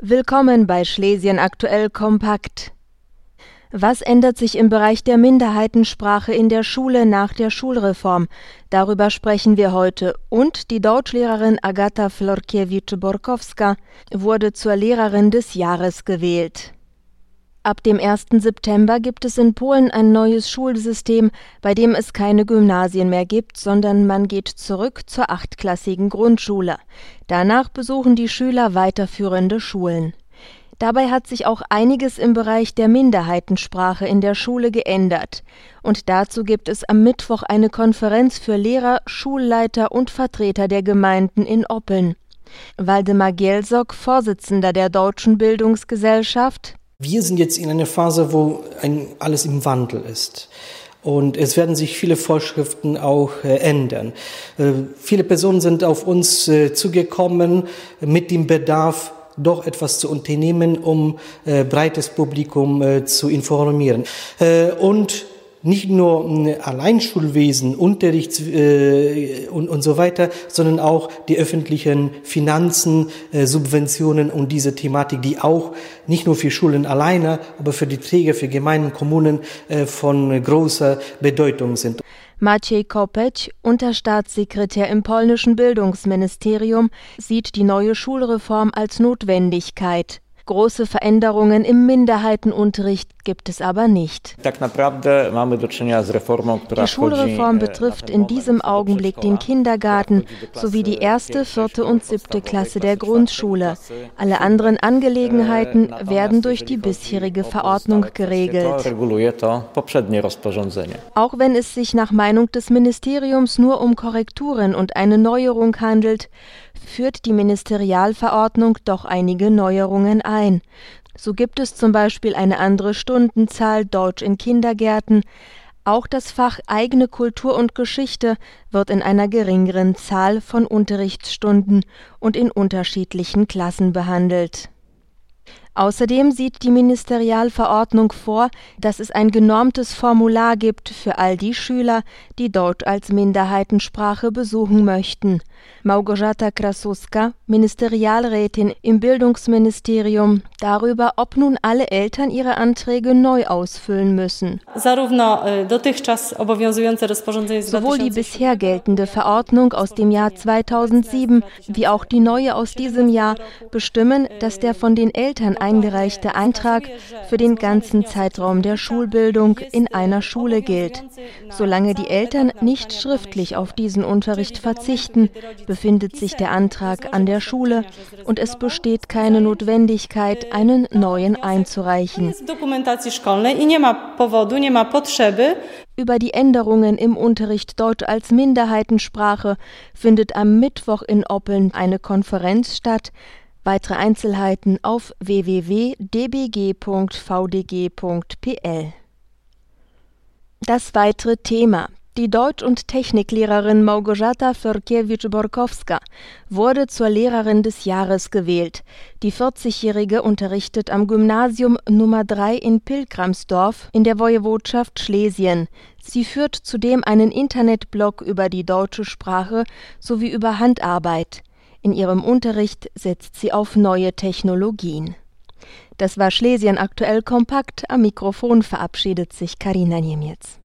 Willkommen bei Schlesien aktuell kompakt. Was ändert sich im Bereich der Minderheitensprache in der Schule nach der Schulreform? Darüber sprechen wir heute. Und die Deutschlehrerin Agata Florkiewicz-Borkowska wurde zur Lehrerin des Jahres gewählt. Ab dem 1. September gibt es in Polen ein neues Schulsystem, bei dem es keine Gymnasien mehr gibt, sondern man geht zurück zur 8-klassigen Grundschule. Danach besuchen die Schüler weiterführende Schulen. Dabei hat sich auch einiges im Bereich der Minderheitensprache in der Schule geändert. Und dazu gibt es am Mittwoch eine Konferenz für Lehrer, Schulleiter und Vertreter der Gemeinden in Oppeln. Waldemar Gielsok, Vorsitzender der Deutschen Bildungsgesellschaft: Wir sind jetzt in einer Phase, wo alles im Wandel ist. Und es werden sich viele Vorschriften auch ändern. Viele Personen sind auf uns zugekommen mit dem Bedarf, doch etwas zu unternehmen, um breites Publikum zu informieren. Und nicht nur Alleinschulwesen, Unterricht und so weiter, sondern auch die öffentlichen Finanzen, Subventionen und diese Thematik, die auch nicht nur für Schulen alleine, aber für die Träger, für Gemeinden, Kommunen von großer Bedeutung sind. Maciej Kopeć, Unterstaatssekretär im polnischen Bildungsministerium, sieht die neue Schulreform als Notwendigkeit. Große Veränderungen im Minderheitenunterricht gibt es aber nicht. Die Schulreform betrifft in diesem Augenblick den Kindergarten sowie die 1., 4. und 7. Klasse der Grundschule. Alle anderen Angelegenheiten werden durch die bisherige Verordnung geregelt. Auch wenn es sich nach Meinung des Ministeriums nur um Korrekturen und eine Neuerung handelt, führt die Ministerialverordnung doch einige Neuerungen ein. So gibt es zum Beispiel eine andere Stundenzahl Deutsch in Kindergärten. Auch das Fach eigene Kultur und Geschichte wird in einer geringeren Zahl von Unterrichtsstunden und in unterschiedlichen Klassen behandelt. Außerdem sieht die Ministerialverordnung vor, dass es ein genormtes Formular gibt für all die Schüler, die Deutsch als Minderheitensprache besuchen möchten. Małgorzata Krasuska, Ministerialrätin im Bildungsministerium, darüber, ob nun alle Eltern ihre Anträge neu ausfüllen müssen. Sowohl die bisher geltende Verordnung aus dem Jahr 2007 wie auch die neue aus diesem Jahr bestimmen, dass der von den Eltern eingereichte Eintrag für den ganzen Zeitraum der Schulbildung in einer Schule gilt. Solange die Eltern nicht schriftlich auf diesen Unterricht verzichten, befindet sich der Antrag an der Schule und es besteht keine Notwendigkeit, einen neuen einzureichen. Über die Änderungen im Unterricht Deutsch als Minderheitensprache findet am Mittwoch in Oppeln eine Konferenz statt. Weitere Einzelheiten auf www.dbg.vdg.pl. Das weitere Thema: Die Deutsch- und Techniklehrerin Małgorzata Florkiewicz-Borkowska wurde zur Lehrerin des Jahres gewählt. Die 40-Jährige unterrichtet am Gymnasium Nummer 3 in Pilgramsdorf in der Woiwodschaft Schlesien. Sie führt zudem einen Internetblog über die deutsche Sprache sowie über Handarbeit. In ihrem Unterricht setzt sie auf neue Technologien. Das war Schlesien aktuell kompakt. Am Mikrofon verabschiedet sich Karina Niemiec.